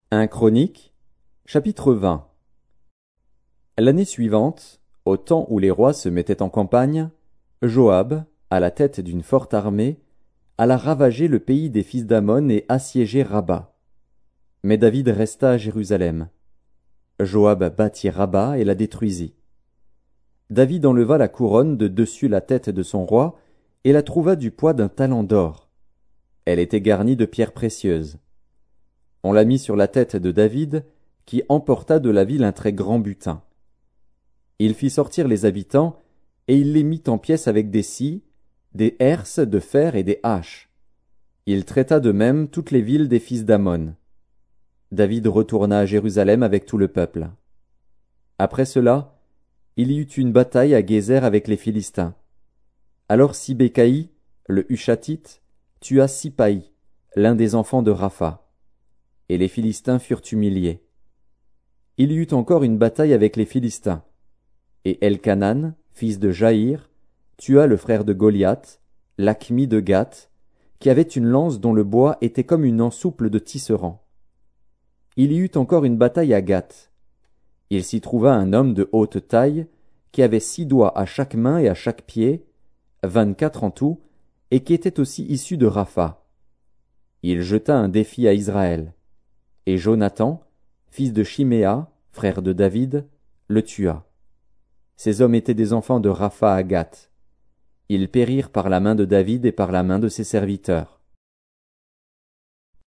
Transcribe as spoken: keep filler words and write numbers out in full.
un Chronique, chapitre vingt. L'année suivante, au temps où les rois se mettaient en campagne, Joab, à la tête d'une forte armée, alla ravager le pays des fils d'Ammon et assiéger Rabba. Mais David resta à Jérusalem. Joab bâtit Rabba et la détruisit. David enleva la couronne de dessus la tête de son roi et la trouva du poids d'un talent d'or. Elle était garnie de pierres précieuses. On la mit sur la tête de David, qui emporta de la ville un très grand butin. Il fit sortir les habitants, et il les mit en pièces avec des scies, des herses de fer et des haches. Il traita de même toutes les villes des fils d'Ammon. David retourna à Jérusalem avec tout le peuple. Après cela, il y eut une bataille à Gézer avec les Philistins. Alors Sibécaï, le Hushatite, tua Sipaï, l'un des enfants de Rapha. Et les Philistins furent humiliés. Il y eut encore une bataille avec les Philistins. Et Elkanan, fils de Jaïr, tua le frère de Goliath, l'Achmi de Gath, qui avait une lance dont le bois était comme une ensouple de tisserand. Il y eut encore une bataille à Gath. Il s'y trouva un homme de haute taille, qui avait six doigts à chaque main et à chaque pied, vingt-quatre en tout, et qui était aussi issu de Rapha. Il jeta un défi à Israël. Et Jonathan, fils de Chiméa, frère de David, le tua. Ces hommes étaient des enfants de Rapha à Gath. Ils périrent par la main de David et par la main de ses serviteurs.